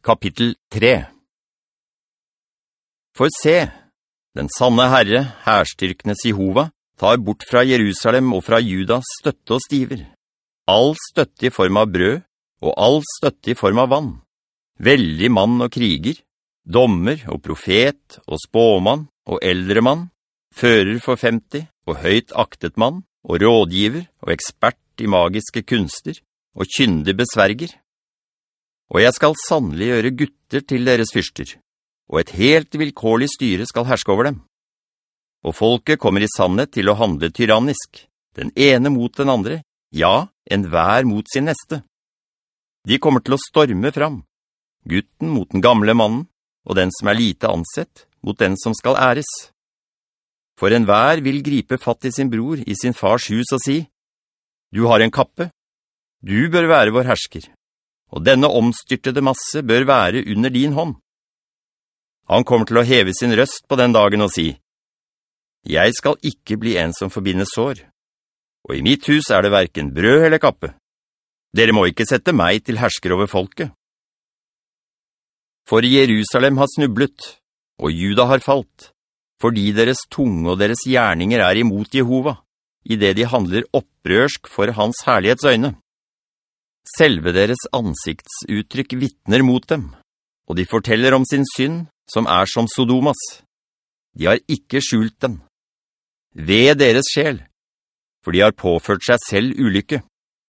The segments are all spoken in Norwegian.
Kapittel 3. For se, den sanne Herre, hærstyrkenes Jehova, tar bort fra Jerusalem og fra Juda støtte og stiver. All støtte i form av brød, og all støtte i form av vann. Veldig mann og kriger, dommer og profet og spåmann og eldre mann, fører for 50 og høyt aktet mann og rådgiver og ekspert i magiske kunster og kyndig besverger. Og jeg skal sannelig gjøre gutter til deres fyrster, og et helt vilkårlig styre skal herske over dem. Og folket kommer i sannhet til å handle tyrannisk, den ene mot den andre, ja, enhver mot sin neste. De kommer til å storme fram, gutten mot den gamle mannen, og den som er lite ansett, mot den som skal æres. For enhver vil gripe fatt i sin bror i sin fars hus og si, «Du har en kappe, du bør være vår hersker, og denne omstyrtede masse bør være under din hånd.» Han kommer til å heve sin røst på den dagen og si, «Jeg skal ikke bli en som forbinder sår, og i mitt hus er det hverken brød eller kappe. Dere må ikke sette meg til hersker over folket. For Jerusalem har snublet, og Juda har falt, fordi deres tunge og deres gjerninger er imot Jehova, i det de handler opprørsk for hans herlighetsøyne. Selve deres ansiktsuttrykk vittner mot dem, og de forteller om sin synd, som er som Sodomas. De har ikke skjult den. Ved deres sjel, for de har påført seg selv ulykke.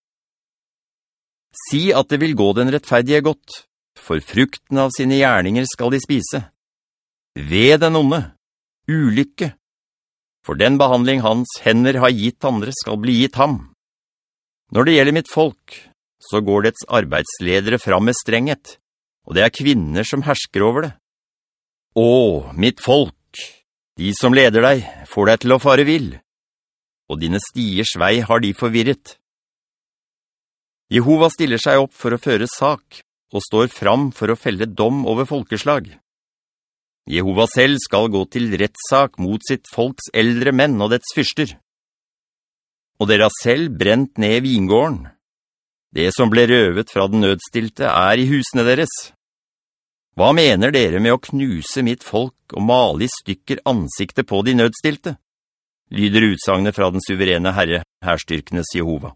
Si at det vil gå den rettferdige godt, for frukten av sine gjerninger skal de spise. Ved den onde, ulykke, for den behandling hans hender har gitt andre skal bli gitt ham. Når det gjelder mitt folk, så går dets arbeidsledere fram med strenghet, og det er kvinner som hersker over det. Å, mitt folk, de som leder deg, får deg til å fare vill, og dine stiers vei har de forvirret. Jehova stiller seg opp for å føre sak, og står fram for å felle dom over folkeslag. Jehova selv skal gå til rettssak mot sitt folks eldre menn og dets fyrster. Og dere har selv brent ned vingården. Det som ble røvet fra den nødstilte er i husene deres. Hva mener dere med å knuse mitt folk og male i stykker ansiktet på de nødstilte? Lyder utsagnet fra den suverene Herre, hærstyrkenes Jehova.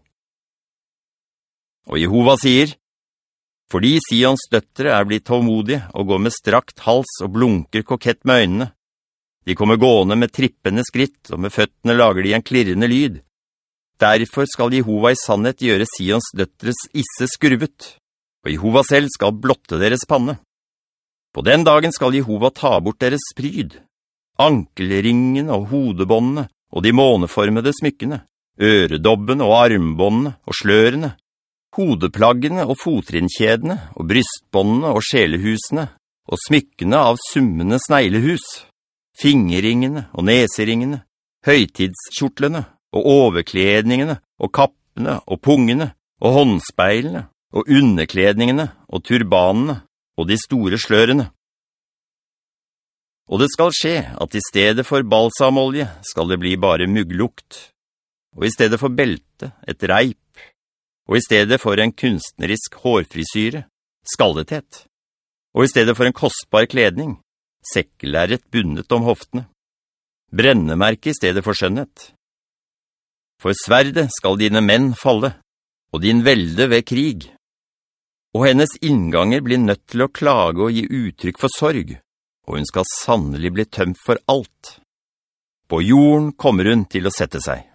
Og Jehova sier, fordi Sions døttere er blitt tålmodige og går med strakt hals og blunker kokett med øynene. De kommer gående med trippende skritt, og med føttene lager de en klirrende lyd. Derfor skal Jehova i sannhet gjøre Sions døtteres isse skurvet, og Jehova selv skal blotte deres panne. På den dagen skal Jehova ta bort deres pryd, ankelringene og hodebåndene, og de måneformede smykkene, øredobbene og armbåndene og slørene, hodeplaggene og fotrinkjedene, og brystbåndene og sjelehusene, og smykkene av summende sneglehus, fingerringene og neseringene, høytidskjortlene, og overkledningene, og kappene, og pungene, og håndspeilene, og underkledningene, og turbanene, og de store slørene. Og det skal skje at i stedet for balsamolje skal det bli bare mugglukt, og i stedet for belte et reip, og i stedet for en kunstnerisk hårfrisyre, skaldethet, og i stedet for en kostbar kledning, sekkelæret bundet om hoftene, brennemerke i stedet for skjønnhet. For sverde skal dine menn falle, og din velde ved krig. Og hennes innganger blir nødt til å klage og gi uttrykk for sorg, og hun skal sannelig bli tømt for alt. På jorden kommer hun til å sette seg.